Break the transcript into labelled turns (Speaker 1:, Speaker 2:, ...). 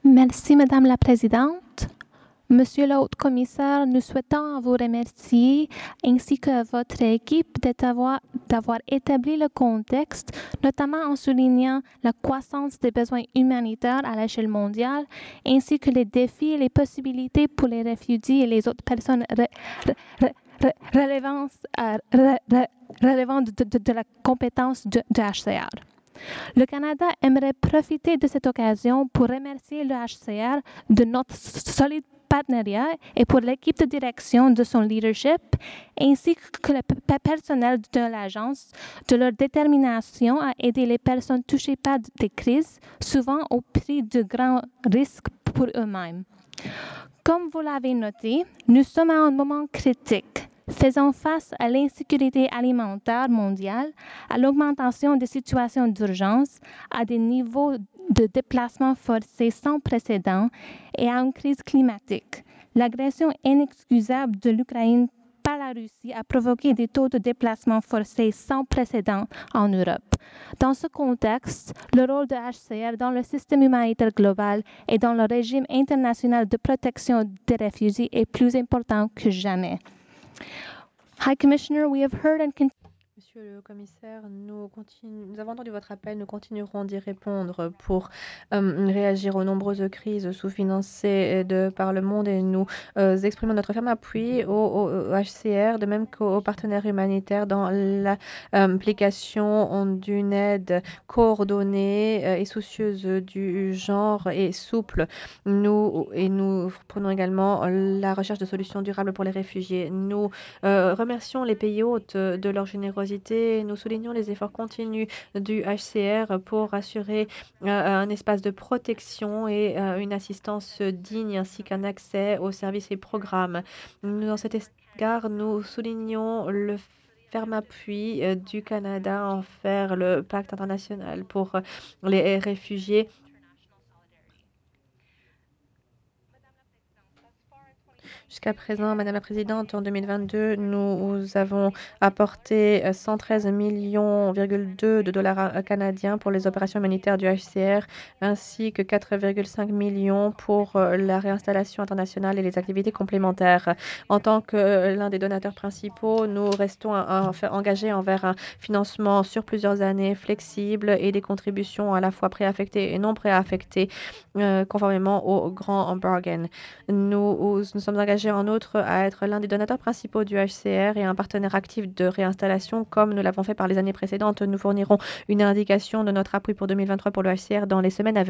Speaker 1: Merci, Madame la Présidente. Monsieur le Haut-Commissaire, nous souhaitons vous remercier ainsi que votre équipe d'avoir établi le contexte, notamment en soulignant la croissance des besoins humanitaires à l'échelle mondiale, ainsi que les défis et les possibilités pour les réfugiés et les autres personnes relevant de la compétence du HCR. Le Canada aimerait profiter de cette occasion pour remercier le HCR de notre solide partenariat et pour l'équipe de direction de son leadership, ainsi que le personnel de l'agence de leur détermination à aider les personnes touchées par des crises, souvent au prix de grands risques pour eux-mêmes. Comme vous l'avez noté, nous sommes à un moment critique, faisant face à l'insécurité alimentaire mondiale, à l'augmentation des situations d'urgence, à des niveaux de déplacement forcés sans précédent et à une crise climatique. L'agression inexcusable de l'Ukraine par la Russie a provoqué des taux de déplacement forcés sans précédent en Europe. Dans ce contexte, le rôle de HCR dans le système humanitaire global et dans le régime international de protection des réfugiés est plus important que jamais. High Commissioner, we have heard and
Speaker 2: Monsieur le commissaire, nous avons entendu votre appel, nous continuerons d'y répondre pour réagir aux nombreuses crises sous-financées par le monde et nous exprimons notre ferme appui au HCR, de même qu'aux partenaires humanitaires dans l'application d'une aide coordonnée et soucieuse du genre et souple. Nous prenons également la recherche de solutions durables pour les réfugiés. Nous remercions les pays hôtes de leur générosité. Nous soulignons les efforts continus du HCR pour assurer un espace de protection et une assistance digne ainsi qu'un accès aux services et programmes. Dans cet égard, nous soulignons le ferme appui du Canada envers le pacte international pour les réfugiés. Jusqu'à présent, Madame la Présidente, en 2022, nous avons apporté 113,2 millions de dollars canadiens pour les opérations humanitaires du HCR, ainsi que 4,5 millions pour la réinstallation internationale et les activités complémentaires. En tant que l'un des donateurs principaux, nous restons engagés envers un financement sur plusieurs années flexible et des contributions à la fois préaffectées et non préaffectées, conformément au Grand Bargain. Nous sommes engagés en outre à être l'un des donateurs principaux du HCR et un partenaire actif de réinstallation comme nous l'avons fait par les années précédentes. Nous fournirons une indication de notre appui pour 2023 pour le HCR dans les semaines à venir.